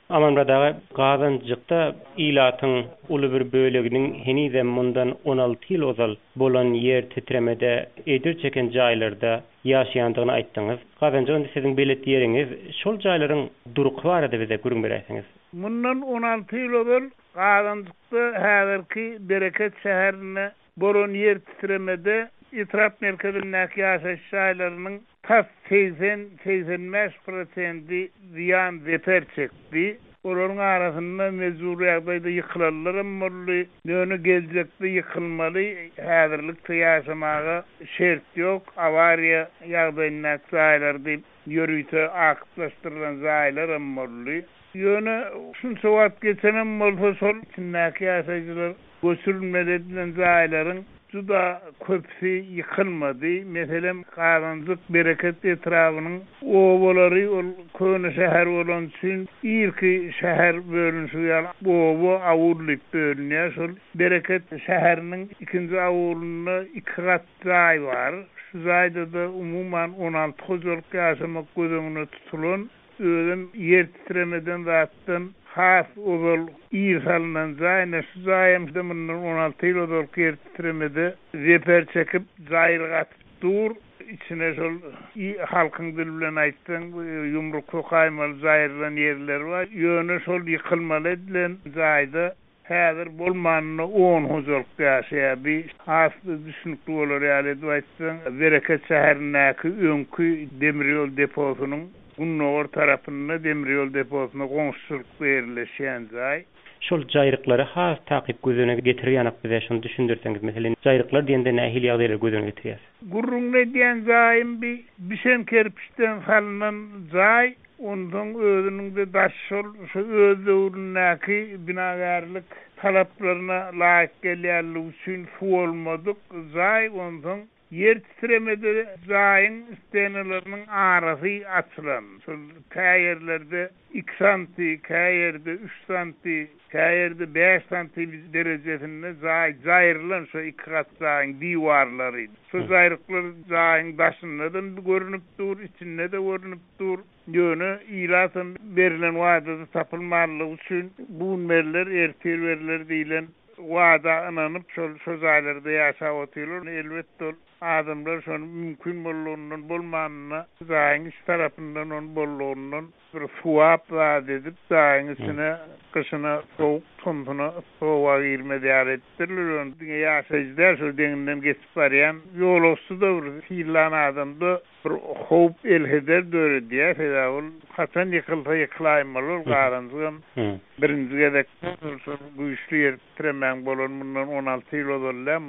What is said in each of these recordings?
Amanradaga gazancykda ilatyň uly bir böleginiň henizem mundan 16 ýyl ozal bolan ýer titremede edir çeken jaýlarda ýaşaýandygyny aýtdyňyz. Gazancygynda siziň belet ýeriňiz şol jaýlaryň duruky barada bize görüň beräsiňiz. Mundan 16 ýyl ozal gazancykda häzirki Bereket şäherine bolan ýer titremede itrap merkezindäki ýaşaýyş jaýlarynyň tas 80-85% ziyan zeper çekdi. Olaryň arasynda mezuri ýagdaýda ýykylanlar bolly, ýöne geljekde ýykylmaly, häzirlik ýaşamaga şert ýok, awariýa ýagdaýyna jaýlarda ýörüýte aktyplaşdyrylan jaýlar bolly. Ýöne şunça wagt geçenem bolsa şol içindäki ýaşaýjylar göçürülmeli edilen jaýlaryň juda köpsi yıkılmadı. Meselem Gazancık Bereket etrawynyň obolary ol köne şäher bolan üçin ilki şäher bölünşi ýaly bu awurlyk bölünýär. Şol Bereket şäheriniň ikinji awurulyna 2 gat jaý bar. Şu jaýda da umumyň 16 huzurlyk ýaşamak gözüňe tutulan özüm yer titremeden zatdan has ozal iyi salınan zaýna şu zaýymda mundan 16 ýyl ozal yer titremede zeper çekip zaýyrga dur içine şol halkyň dili bilen aýtdyň ýumruk kokaýmaly zaýyrlan ýerler bar. Ýöne şol ýykylmaly edilen zaýda häzir bolmanyny 10 huzurlyk ýaşaýardy. Hasly düşünikli bolar ýaly aýtdyň Bereket şäherindäki öňkü demir ýol deposynyň Gunnowar tarapynda demir ýol deposuna goňşuluk berilýän jaý. Şol jaýryklary has takyp gözüne getirýän bize şunu düşündirseňiz, meselen jaýryklar diýende nähili ýagdaýlar gözüne getirýär. Gurrungne diýen jaýym bişen kerpiçden salynan jaý, ondan özüniňde daş şol şu öz döwründäki binagarlyk talaplaryna laýyk gelýärligi üçin bolmadyk jaý ondan yer titremede zaýyň istenelerini arasy açylan. Şol käýerlerde 2 santi, käýerde 3 santi, käýerde 5 santi derejesinde zaýrylan şu 2 gat zaýyň diwarlary. Şu zaýryklar zaýyň başyndan görünüp dur, içinde de görünüp dur. Ýöne ilatyn berilen wagtda tapylmalylygy üçin bu merler ertirwerler diýilen wada ananyp şol zaýlarda ýaşap oturlar. Elbetde adamlar şonu mümkün bolýandan bolmanyna zaýyň iş tarapyndan on bolýandan bir suwap edip zaýyň içine kışına soğuk tonuna soğuğa girmedi ettirler. Ýaşaýjylar şu deňinden geçip barýan ýolosy da bir filan adamda bir hop elheder döredýär. Ol haçan ýykylsa ýyklaýmaly Gazancygym birinji gedek bu işli yer tiremäň bolan mundan 16 ýyl ozallar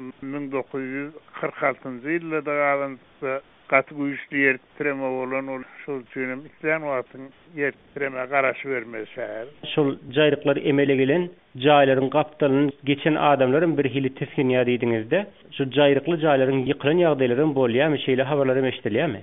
1946-njy ýylda Gazancykda gaty güýçli yer titreme bolan ol şol üçin isleýän wagtyň yer titreme garaş bermeşär. Şol jaýryklar emele gelen jaýlaryň gapdalyny geçen adamlaryň bir hili teskinýär diýdiňizde, şu jaýrykly jaýlaryň ýykylan ýagdaýlaryň bolýarmy, şeýle habarlary eşdilýärmi?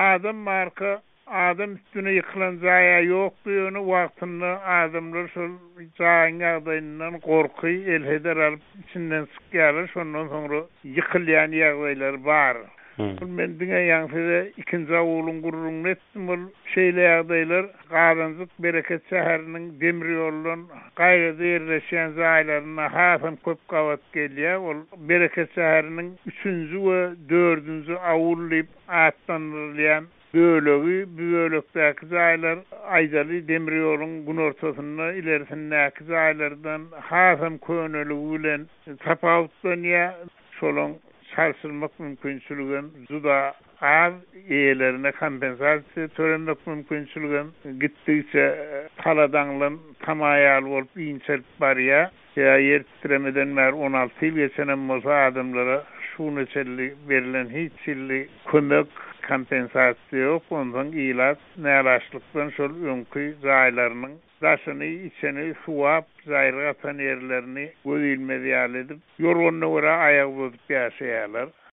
Adam üstüne yıkılan zaya yok diyor, vaktinde adamlar şol zayin ýagdaýyndan korkuy, elheder alıp içinden sıkýarlar, şondan sonra yıkılýan ýagdaýlar bar. Men diňe ýaňsyda ikinji awulun gurrun etdim, bol şeýle ýagdaýlar Gazancık Bereket şäheriniň demir ýolundan gaýrada ýerleşýän jaýlaryna hasam köp gawat gelýär. Ol Bereket şäheriniň 3-nji we 4-nji awullyp atlandyrylýan bölegi, bu bölekdäki jaýlar aýdaly demir ýoluň gün ortasynda ilerisindäki jaýlardan hasam köneligi bilen tapawutlanýar. Şolaň sarsılmak mümkünçülüğün juda az ýerlerine kompensasiýa törenmek mümkünçülüğün gitdikçe taladanlan tamaýal bolup ýinçelip barýar. Yer titremeden 16 ýyl geçenem bolsa adamlara şunu çelli berilen hiç ýylly kömek kompensasiýa ýok. Ondan ilat nälaşlykdan şol öňkü jaýlarynyň daşyny içeni suwap zaýryga atan ýerlerini göýülmedi ýaly edip ýolgyna görä aýag bozup ýaşaýarlar.